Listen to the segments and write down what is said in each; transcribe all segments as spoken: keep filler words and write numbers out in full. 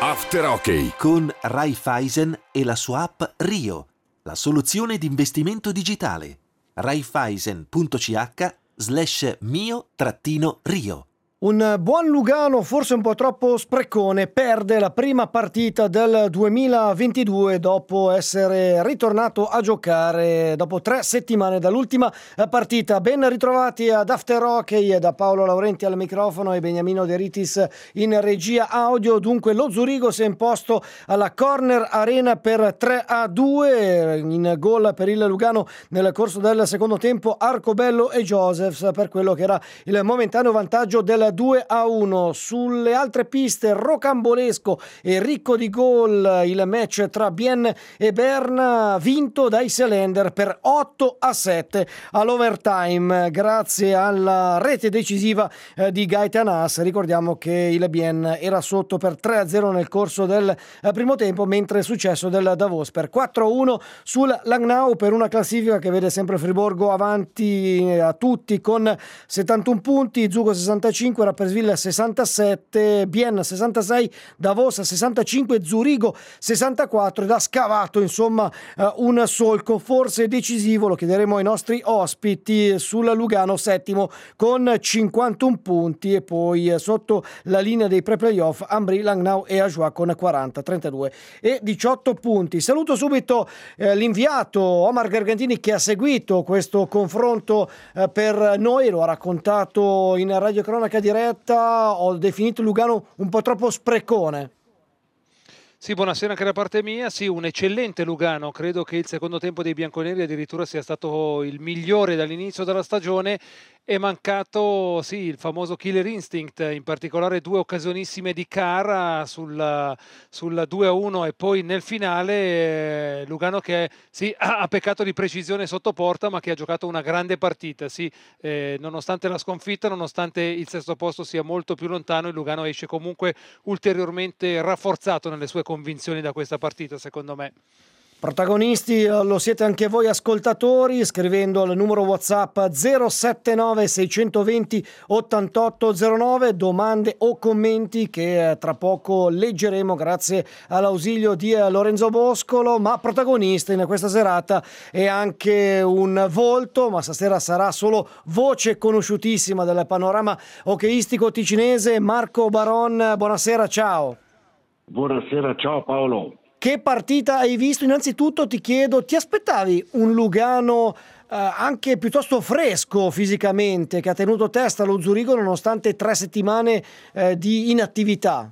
After Hockey con Raiffeisen e la sua app Rio, la soluzione di investimento digitale. Raiffeisen.ch slash mio trattino Rio. Un buon Lugano, forse un po' troppo sprecone, perde la prima partita del duemilaventidue dopo essere ritornato a giocare dopo tre settimane dall'ultima partita. Ben ritrovati ad After Hockey da Paolo Laurenti al microfono e Beniamino De Ritis in regia audio. Dunque lo Zurigo si è imposto alla Corner Arena per tre a due, in gol per il Lugano nel corso del secondo tempo Arcobello e Josephs per quello che era il momentaneo vantaggio del due a uno. Sulle altre piste rocambolesco e ricco di gol il match tra Bien e Berna, vinto dai Seelander per otto a sette all'overtime grazie alla rete decisiva eh, di Gaetan Haas. Ricordiamo che il Bien era sotto per tre a zero nel corso del eh, primo tempo, mentre il successo del Davos per quattro a uno sul Langnau, per una classifica che vede sempre Friburgo avanti a tutti con settantuno punti, Zugo sessantacinque, Rapperswil sessantasette, Bien sessantasei, Davos sessantacinque, Zurigo sessantaquattro, ed ha scavato insomma un solco forse decisivo, lo chiederemo ai nostri ospiti, sul Lugano settimo con cinquantuno punti, e poi sotto la linea dei pre-playoff Ambri, Langnau e Ajoie con quaranta, trentadue e diciotto punti. Saluto subito eh, l'inviato Omar Gargantini, che ha seguito questo confronto eh, per noi, lo ha raccontato in radio cronaca diretta. Ho definito Lugano un po' troppo sprecone. Sì, buonasera anche da parte mia. Sì, un eccellente Lugano. Credo che il secondo tempo dei bianconeri addirittura sia stato il migliore dall'inizio della stagione. È mancato, sì, il famoso killer instinct, in particolare due occasionissime di Cara sul, sul due a uno e poi nel finale eh, Lugano che sì, ha, ha peccato di precisione sotto porta, ma che ha giocato una grande partita. Sì, eh, nonostante la sconfitta, nonostante il sesto posto sia molto più lontano, il Lugano esce comunque ulteriormente rafforzato nelle sue convinzioni da questa partita, secondo me. Protagonisti lo siete anche voi ascoltatori, scrivendo al numero WhatsApp zero sette nove sei due zero ottantotto zero nove, domande o commenti che tra poco leggeremo grazie all'ausilio di Lorenzo Boscolo. Ma protagonista in questa serata è anche un volto, ma stasera sarà solo voce conosciutissima del panorama hockeyistico ticinese, Marco Baron. Buonasera, ciao. Buonasera, ciao Paolo. Che partita hai visto? Innanzitutto ti chiedo, ti aspettavi un Lugano eh, anche piuttosto fresco fisicamente, che ha tenuto testa allo Zurigo nonostante tre settimane eh, di inattività?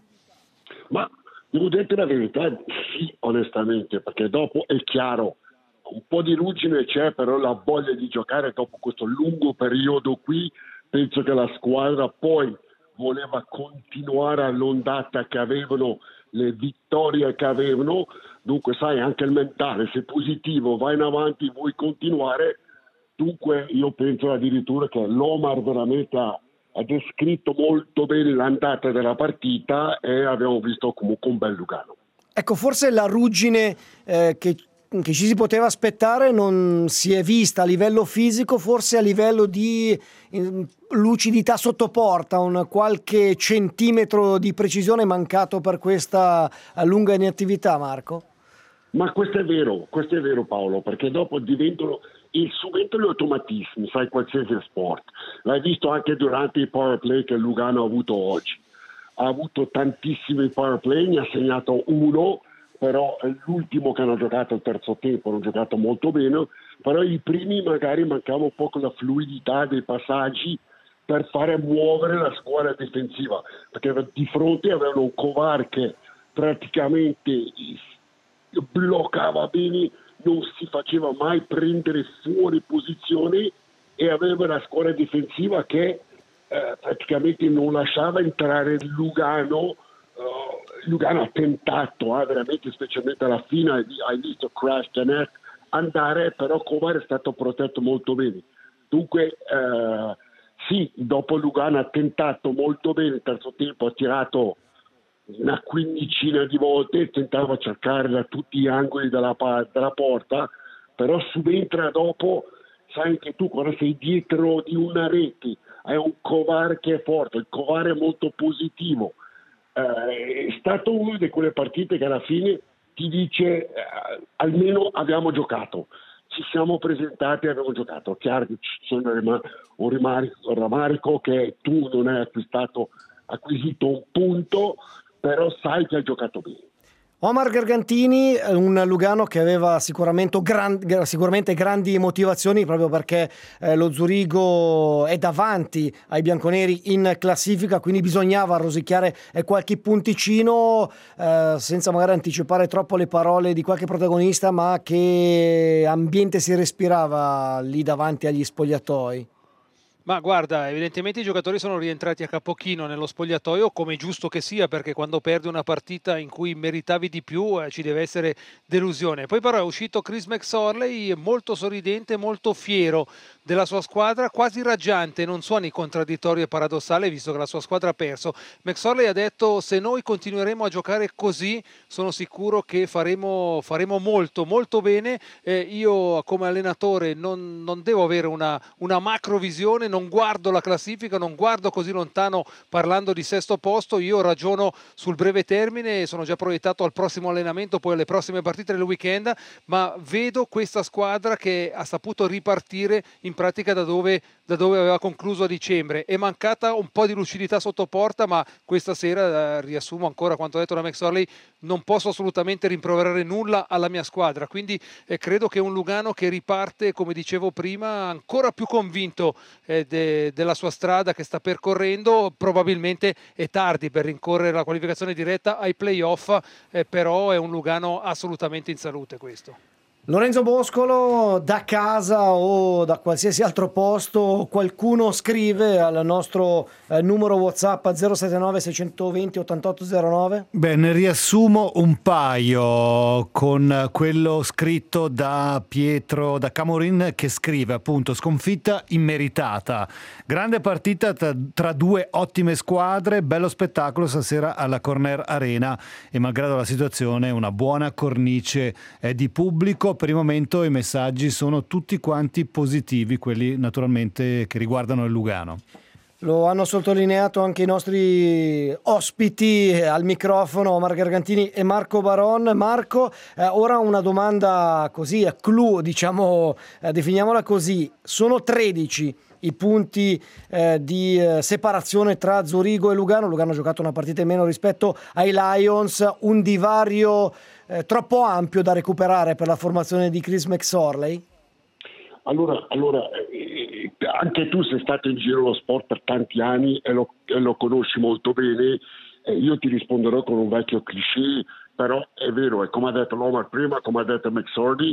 Ma devo dirti la verità, sì, onestamente, perché dopo è chiaro, un po' di ruggine c'è, però la voglia di giocare dopo questo lungo periodo qui, penso che la squadra poi voleva continuare all'ondata che avevano, le vittorie che avevano, dunque sai, anche il mentale, se positivo, vai in avanti, vuoi continuare, dunque io penso addirittura che l'Omar veramente ha, ha descritto molto bene l'andata della partita e abbiamo visto comunque un bel Lugano. Ecco, forse la ruggine eh, che che ci si poteva aspettare non si è vista a livello fisico, forse a livello di eh, lucidità sotto porta, un qualche centimetro di precisione mancato per questa lunga inattività, Marco? Ma questo è vero, questo è vero Paolo, perché dopo diventano il subentrano gli automatismi, sai, qualsiasi sport. L'hai visto anche durante i power play che Lugano ha avuto oggi. Ha avuto tantissimi power play, ne ha segnato uno, però l'ultimo che hanno giocato il terzo tempo, hanno giocato molto bene, però i primi magari mancava un po' la fluidità dei passaggi per fare muovere la squadra difensiva, perché di fronte avevano un Kovar che praticamente bloccava bene, non si faceva mai prendere fuori posizione, e aveva la squadra difensiva che eh, praticamente non lasciava entrare il Lugano. Uh, Lugano ha tentato, eh, veramente, specialmente alla fine, hai visto Crash Janet andare, però Kovar è stato protetto molto bene. Dunque, eh, sì, dopo Lugano ha tentato molto bene, il terzo tempo ha tirato una quindicina di volte, tentava cercare da tutti gli angoli della, della porta, però subentra dopo, sai che tu quando sei dietro di una rete, hai un Kovar che è forte, il Kovar è molto positivo. eh, è stato una di quelle partite che alla fine ti dice eh, almeno abbiamo giocato, ci siamo presentati e abbiamo giocato. Chiaro che c'è un rimarico, un rammarico che tu non hai acquistato, acquisito un punto, però sai che hai giocato bene. Omar Gargantini, un Lugano che aveva sicuramente, gran, sicuramente grandi motivazioni, proprio perché eh, lo Zurigo è davanti ai bianconeri in classifica, quindi bisognava rosicchiare eh, qualche punticino, eh, senza magari anticipare troppo le parole di qualche protagonista, ma che ambiente si respirava lì davanti agli spogliatoi? Ma guarda, evidentemente i giocatori sono rientrati a capochino nello spogliatoio, come è giusto che sia, perché quando perdi una partita in cui meritavi di più eh, ci deve essere delusione. Poi però è uscito Chris McSorley molto sorridente, molto fiero della sua squadra, quasi raggiante, non suoni contraddittorio e paradossale visto che la sua squadra ha perso. McSorley ha detto: se noi continueremo a giocare così sono sicuro che faremo, faremo molto molto bene. Eh, io come allenatore non, non devo avere una, una macro visione, non guardo la classifica, non guardo così lontano parlando di sesto posto, io ragiono sul breve termine, sono già proiettato al prossimo allenamento, poi alle prossime partite del weekend, ma vedo questa squadra che ha saputo ripartire in pratica da dove, da dove aveva concluso a dicembre. È mancata un po' di lucidità sotto porta, ma questa sera, eh, riassumo ancora quanto ha detto da McSorley, non posso assolutamente rimproverare nulla alla mia squadra, quindi eh, credo che un Lugano che riparte, come dicevo prima, ancora più convinto eh, De, della sua strada che sta percorrendo. Probabilmente è tardi per rincorrere la qualificazione diretta ai playoff, eh, però è un Lugano assolutamente in salute questo. Lorenzo Boscolo, da casa o da qualsiasi altro posto, qualcuno scrive al nostro eh, numero WhatsApp zero sette nove sei due zero ottantotto zero nove? Beh, ne riassumo un paio, con quello scritto da Pietro da Camorin, che scrive appunto: sconfitta immeritata, grande partita tra, tra due ottime squadre, bello spettacolo stasera alla Corner Arena e malgrado la situazione una buona cornice eh, di pubblico. Per il momento i messaggi sono tutti quanti positivi, quelli naturalmente che riguardano il Lugano. Lo hanno sottolineato anche i nostri ospiti al microfono, Omar Gargantini e Marco Baron. Marco, eh, ora una domanda così a clou, diciamo, eh, definiamola così. Sono tredici i punti eh, di eh, separazione tra Zurigo e Lugano. Lugano ha giocato una partita in meno rispetto ai Lions, un divario eh, troppo ampio da recuperare per la formazione di Chris McSorley? Allora, allora eh, anche tu sei stato in giro allo sport per tanti anni e lo, e lo conosci molto bene. Eh, io ti risponderò con un vecchio cliché, però è vero, è come ha detto l'Omar prima, come ha detto McSorley,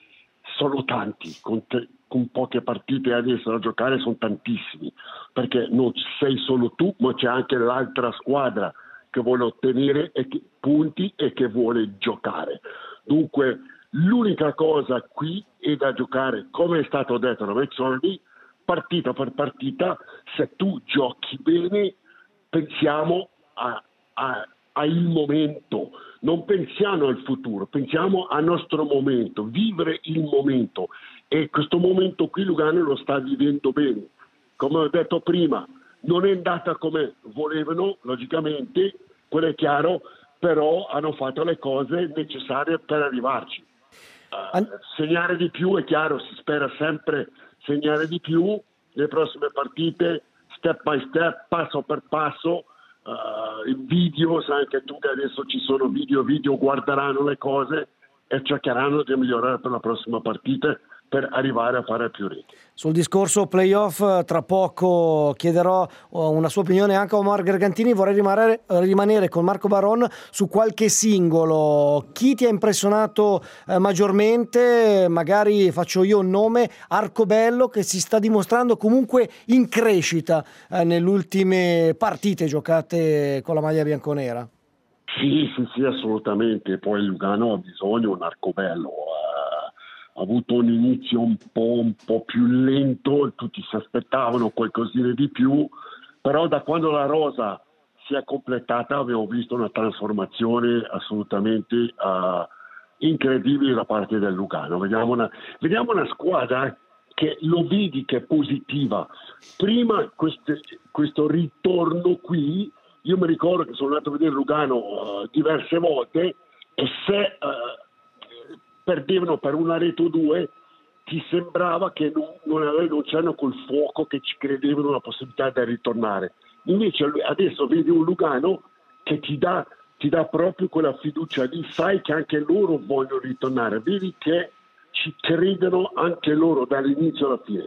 sono tanti, con, te, con poche partite adesso da giocare sono tantissimi, perché non sei solo tu, ma c'è anche l'altra squadra che vuole ottenere e che, punti e che vuole giocare. Dunque l'unica cosa qui è da giocare, come è stato detto da McSorley, partita per partita. Se tu giochi bene, pensiamo a, a, al momento, non pensiamo al futuro, pensiamo al nostro momento, vivere il momento, e questo momento qui Lugano lo sta vivendo bene. Come ho detto prima, non è andata come volevano, logicamente, quello è chiaro, però hanno fatto le cose necessarie per arrivarci. Uh, segnare di più è chiaro, si spera sempre segnare di più, le prossime partite step by step, passo per passo, uh, in video, sai anche tu che adesso ci sono video, video guarderanno le cose e cercheranno di migliorare per la prossima partita per arrivare a fare più reti. Sul discorso playoff tra poco chiederò una sua opinione anche a Omar Gargantini. Vorrei rimanere, rimanere con Marco Baron su qualche singolo. Chi ti ha impressionato eh, maggiormente? Magari faccio io un nome: Arcobello, che si sta dimostrando comunque in crescita eh, nelle ultime partite giocate con la maglia bianconera. Sì, sì, sì, assolutamente. Poi il Lugano ha bisogno di un Arcobello. Ha avuto un inizio un po', un po' più lento, tutti si aspettavano qualcosina di più, però da quando la rosa si è completata abbiamo visto una trasformazione assolutamente uh, incredibile da parte del Lugano. Vediamo una, vediamo una squadra che lo vedi che è positiva. Prima queste, questo ritorno qui io mi ricordo che sono andato a vedere Lugano uh, diverse volte, e se uh, perdevano per una rete o due ti sembrava che non, non, non c'erano col fuoco, che ci credevano la possibilità di ritornare. Invece adesso vedi un Lugano che ti dà, ti dà proprio quella fiducia lì, sai che anche loro vogliono ritornare, vedi che ci credono anche loro dall'inizio alla fine.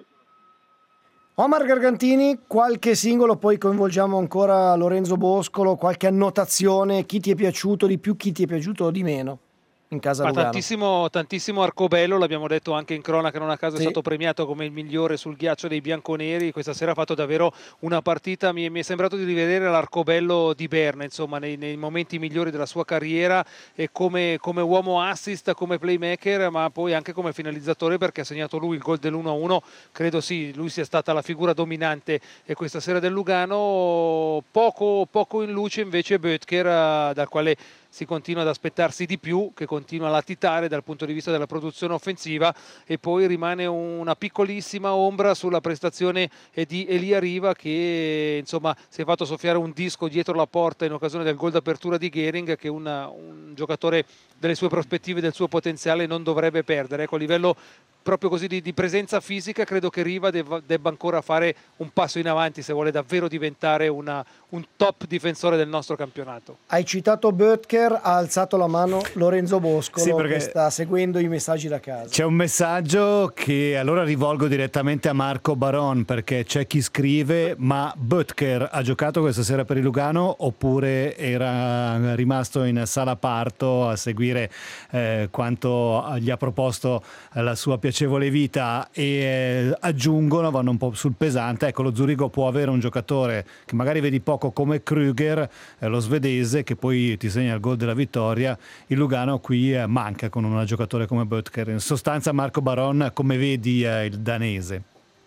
Omar Gargantini, qualche singolo, poi coinvolgiamo ancora Lorenzo Boscolo, qualche annotazione, chi ti è piaciuto di più, chi ti è piaciuto di meno in casa Ma Lugano? tantissimo, tantissimo Arcobello, l'abbiamo detto anche in cronaca, non a caso Sì. è stato premiato come il migliore sul ghiaccio dei bianconeri. Questa sera ha fatto davvero una partita, mi, mi è sembrato di rivedere l'Arcobello di Berna, insomma, nei, nei momenti migliori della sua carriera, e come, come uomo assist, come playmaker, ma poi anche come finalizzatore, perché ha segnato lui il gol dell'uno a uno. Credo sì, lui sia stata la figura dominante e questa sera del Lugano. Poco, poco in luce invece Böttcher, dal quale si continua ad aspettarsi di più, che continua a latitare dal punto di vista della produzione offensiva, e poi rimane una piccolissima ombra sulla prestazione di Elia Riva, che insomma si è fatto soffiare un disco dietro la porta in occasione del gol d'apertura di Gehring, che una, un giocatore delle sue prospettive, del suo potenziale non dovrebbe perdere. Ecco, a livello proprio così di, di presenza fisica credo che Riva debba, debba ancora fare un passo in avanti se vuole davvero diventare una, un top difensore del nostro campionato. Hai citato Böttcher, ha alzato la mano Lorenzo Boscolo, Sì, perché che sta seguendo i messaggi da casa. C'è un messaggio che allora rivolgo direttamente a Marco Baron, perché c'è chi scrive: ma Böttcher ha giocato questa sera per il Lugano oppure era rimasto in sala parto a seguire eh, quanto gli ha proposto la sua piacevole vita? E eh, aggiungono, vanno un po' sul pesante, ecco, lo Zurigo può avere un giocatore che magari vedi poco come Krüger, eh, lo svedese, che poi ti segna il gol della vittoria. Il Lugano qui eh, manca con un giocatore come Böttcher. In sostanza, Marco Baron, come vedi eh, il danese?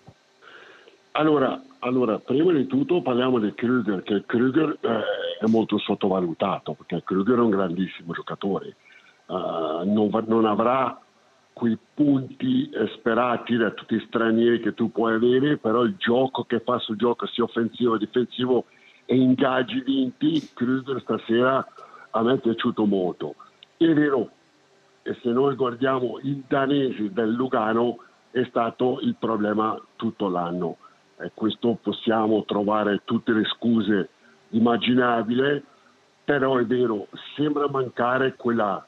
Allora, allora, prima di tutto parliamo di Krüger, che Krüger eh, è molto sottovalutato, perché Krüger è un grandissimo giocatore, uh, non, va, non avrà quei punti sperati da tutti gli stranieri che tu puoi avere, però il gioco che fa sul gioco sia offensivo che difensivo e ingaggi vinti, Krüger stasera a me è piaciuto molto. È vero, e se noi guardiamo il danese del Lugano è stato il problema tutto l'anno, e questo possiamo trovare tutte le scuse immaginabili, però è vero, sembra mancare quella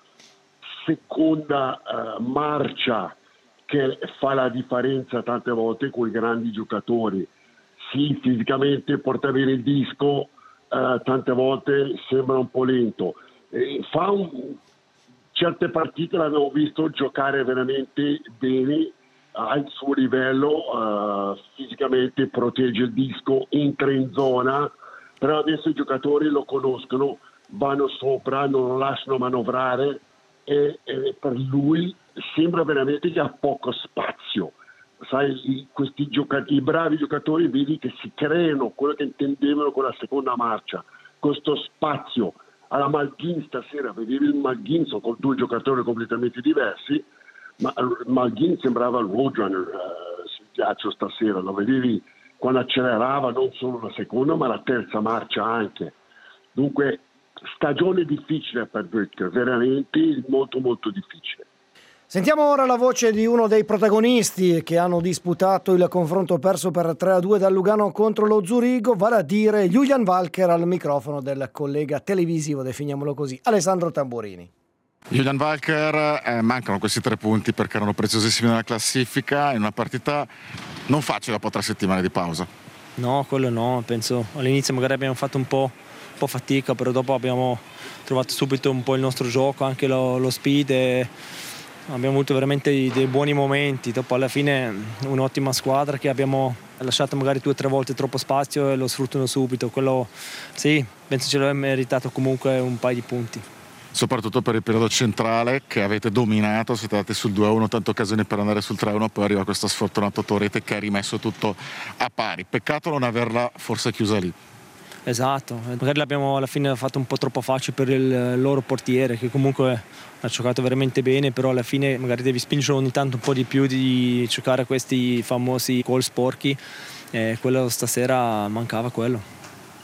seconda uh, marcia che fa la differenza tante volte con i grandi giocatori. Sì, fisicamente porta bene il disco, uh, tante volte sembra un po' lento, e fa un, certe partite l'abbiamo visto giocare veramente bene al suo livello, uh, fisicamente protegge il disco, entra in zona, però adesso i giocatori lo conoscono, vanno sopra, non lo lasciano manovrare, e, e per lui sembra veramente che ha poco spazio. Sai, i, questi giocatori, i bravi giocatori, vedi che si creano quello che intendevano con la seconda marcia, questo spazio. Alla Malghin stasera, vedevi il Malghin, sono con due giocatori completamente diversi, ma Malghin sembrava il Roadrunner uh, sul ghiaccio stasera, lo vedevi quando accelerava non solo la seconda ma la terza marcia anche. Dunque stagione difficile per Böttcher, veramente molto molto difficile. Sentiamo ora la voce di uno dei protagonisti che hanno disputato il confronto perso per tre a due dal Lugano contro lo Zurigo, vale a dire Julian Walker, al microfono del collega televisivo, definiamolo così, Alessandro Tamburini. Julian Walker, eh, mancano questi tre punti perché erano preziosissimi nella classifica in una partita non facile dopo tre settimane di pausa. No, quello no, penso all'inizio magari abbiamo fatto un po', un po' fatica, però dopo abbiamo trovato subito un po' il nostro gioco, anche lo, lo speed, e abbiamo avuto veramente dei buoni momenti. Dopo alla fine un'ottima squadra che abbiamo lasciato magari due o tre volte troppo spazio e lo sfruttano subito. Quello sì, penso ce l'abbiamo meritato comunque un paio di punti. Soprattutto per il periodo centrale che avete dominato, siete andati sul due a uno, tante occasioni per andare sul tre a uno, poi arriva questo sfortunato Torrete che ha rimesso tutto a pari. Peccato non averla forse chiusa lì. Esatto, magari l'abbiamo alla fine fatto un po' troppo facile per il loro portiere, che comunque ha giocato veramente bene, però alla fine magari devi spingere ogni tanto un po' di più, di giocare a questi famosi gol sporchi, e quello stasera mancava quello.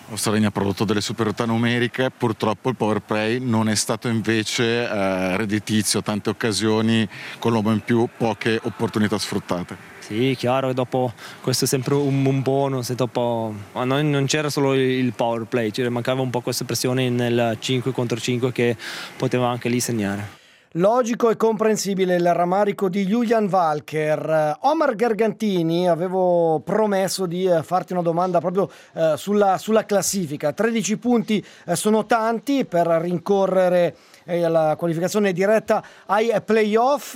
Australia ha prodotto delle superiorità numeriche, purtroppo il power play non è stato invece eh, redditizio, tante occasioni con l'uomo in più, poche opportunità sfruttate. Sì, chiaro, dopo questo è sempre un, un bonus, e dopo ma non, non c'era solo il power play, cioè mancava un po' questa pressione nel cinque contro cinque che poteva anche lì segnare. Logico e comprensibile il rammarico di Julian Walker. Omar Gargantini, avevo promesso di farti una domanda proprio eh, sulla, sulla classifica. tredici punti eh, sono tanti per rincorrere eh, alla qualificazione diretta ai playoff,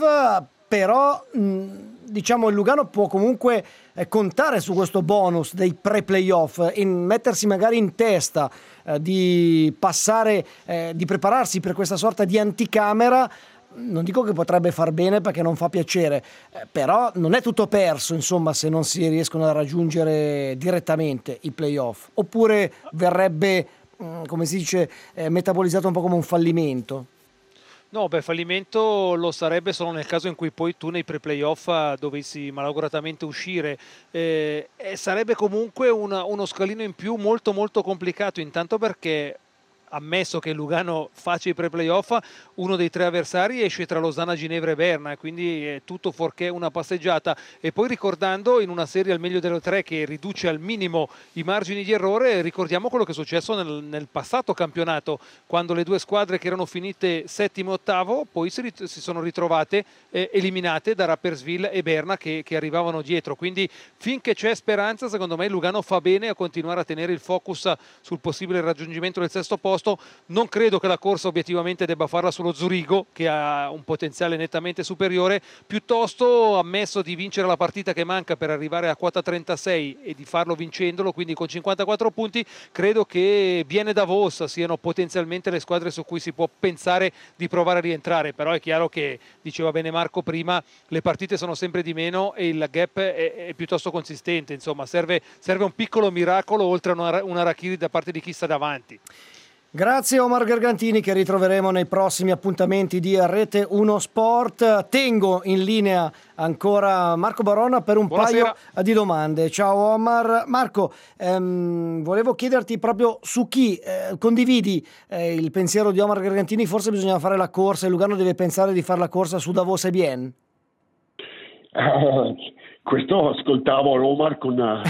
però mh, diciamo il Lugano può comunque eh, contare su questo bonus dei pre-playoff e mettersi magari in testa eh, di passare, eh, di prepararsi per questa sorta di anticamera. Non dico che potrebbe far bene perché non fa piacere, eh, però non è tutto perso, insomma, se non si riescono a raggiungere direttamente i playoff, oppure verrebbe, mh, come si dice, eh, metabolizzato un po' come un fallimento. No, beh, fallimento lo sarebbe solo nel caso in cui poi tu nei pre-playoff dovessi malauguratamente uscire. Eh, e sarebbe comunque una, uno scalino in più molto molto complicato, intanto perché, ammesso che Lugano faccia i pre-playoff, uno dei tre avversari esce tra Losanna, Ginevra e Berna, quindi è tutto fuorché una passeggiata. E poi ricordando, in una serie al meglio delle tre che riduce al minimo i margini di errore, ricordiamo quello che è successo nel, nel passato campionato, quando le due squadre che erano finite settimo e ottavo poi si, rit- si sono ritrovate eh, eliminate da Rapperswil e Berna che, che arrivavano dietro. Quindi finché c'è speranza, secondo me Lugano fa bene a continuare a tenere il focus sul possibile raggiungimento del sesto posto. Non credo che la corsa obiettivamente debba farla sullo Zurigo, che ha un potenziale nettamente superiore, piuttosto, ammesso di vincere la partita che manca per arrivare a quota trentasei e di farlo vincendolo, quindi con cinquantaquattro punti, credo che Bienne e Davos siano potenzialmente le squadre su cui si può pensare di provare a rientrare. Però è chiaro che, diceva bene Marco prima, le partite sono sempre di meno e il gap è, è piuttosto consistente, insomma serve, serve un piccolo miracolo oltre a una, una Harakiri da parte di chi sta davanti. Grazie Omar Gargantini, che ritroveremo nei prossimi appuntamenti di Rete uno Sport. Tengo in linea ancora Marco Barona per un Buonasera. paio di domande. Ciao Omar. Marco, ehm, volevo chiederti proprio su chi eh, condividi eh, il pensiero di Omar Gargantini. Forse bisogna fare la corsa e Lugano deve pensare di fare la corsa su Davos e Bienne. Uh, questo ascoltavo Omar con uh,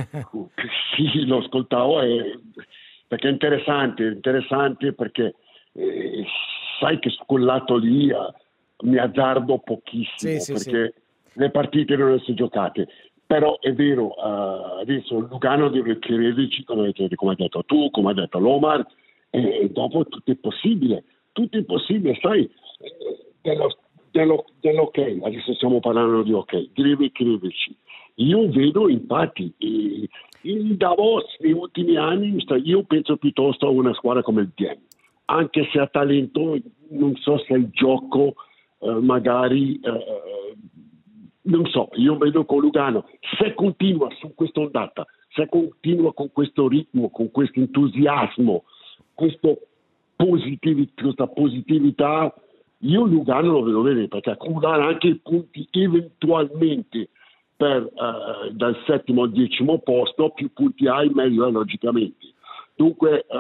sì, lo ascoltavo e perché è interessante, interessante perché eh, sai che su quel lato lì uh, mi azzardo pochissimo, sì, perché sì. le partite non sono giocate, però è vero, uh, adesso Lugano deve crederci, come, come hai detto tu, come hai detto l'Omar, e, e dopo tutto è possibile, tutto è possibile, sai, dello, dello, dell'ok, adesso stiamo parlando di ok, deve crederci. Io vedo infatti eh, il Davos negli ultimi anni, io penso piuttosto a una squadra come il Bienne, anche se ha talento, non so se il gioco eh, magari, eh, non so, io vedo con Lugano, se continua su questa ondata, se continua con questo ritmo, con questo entusiasmo, questo positivi, questa positività, io Lugano lo vedo bene, perché accumulare anche i punti eventualmente per uh, dal settimo al decimo posto, più punti hai meglio è, logicamente. Dunque uh,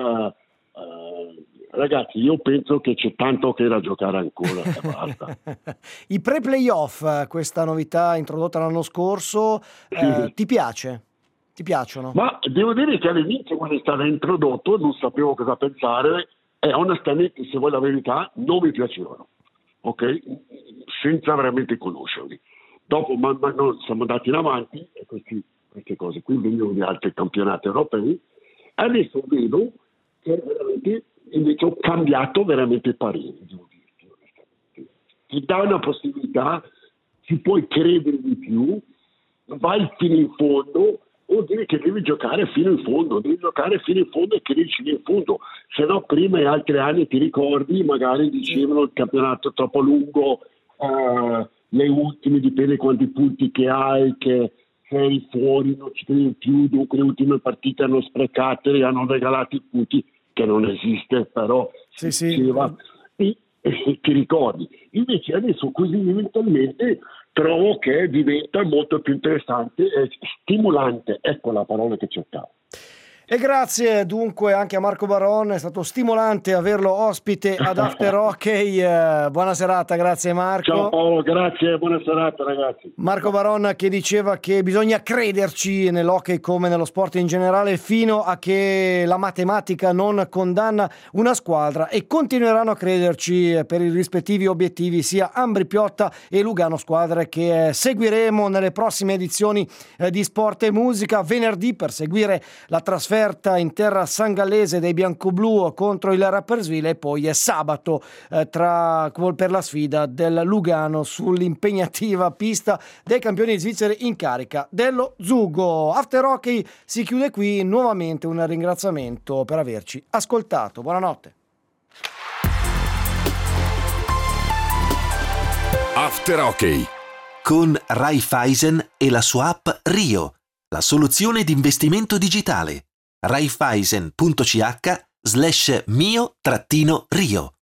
uh, ragazzi, io penso che c'è tanto che da giocare ancora e basta. I pre-playoff, questa novità introdotta l'anno scorso, sì. eh, ti piace? Ti piacciono? Ma devo dire che all'inizio, quando è stato introdotto, non sapevo cosa pensare e onestamente, se vuoi la verità, non mi piacevano, ok? Senza veramente conoscerli. Dopo man mano siamo andati in avanti e questi, queste cose qui vengono di altri campionati europei. Adesso vedo che veramente invece ho cambiato veramente il parere, devo dirti. Ti dà una possibilità, ci puoi credere di più, vai fino in fondo, vuol dire che devi giocare fino in fondo, devi giocare fino in fondo e crederci fino in fondo. Se no prima in altri anni ti ricordi, magari dicevano il campionato è troppo lungo, uh, le ultime dipende quanti punti che hai, che sei fuori, non ci credi più, dunque le ultime partite hanno sprecate e hanno regalato i punti, che non esiste, però sì, si sì. diceva, e, e ti ricordi. Invece adesso così eventualmente trovo che diventa molto più interessante e stimolante, ecco la parola che cercavo. E grazie dunque anche a Marco Baron, è stato stimolante averlo ospite ad After Hockey. Eh, buona serata, grazie Marco. Ciao Paolo, grazie, buona serata ragazzi. Marco Baron che diceva che bisogna crederci nell'hockey come nello sport in generale fino a che la matematica non condanna una squadra, e continueranno a crederci per i rispettivi obiettivi sia Ambri Piotta e Lugano, squadre che seguiremo nelle prossime edizioni di Sport e Musica. Venerdì per seguire la trasferta in terra sangallese dei biancoblu contro il Rapperswil, e poi è sabato eh, tra, per la sfida del Lugano sull'impegnativa pista dei campioni svizzeri in carica dello Zugo. After Hockey si chiude qui, nuovamente un ringraziamento per averci ascoltato. Buonanotte. After Hockey con Raiffeisen e la sua app Rio, la soluzione di investimento digitale. Raiffeisen punto c h slash mio trattino Rio.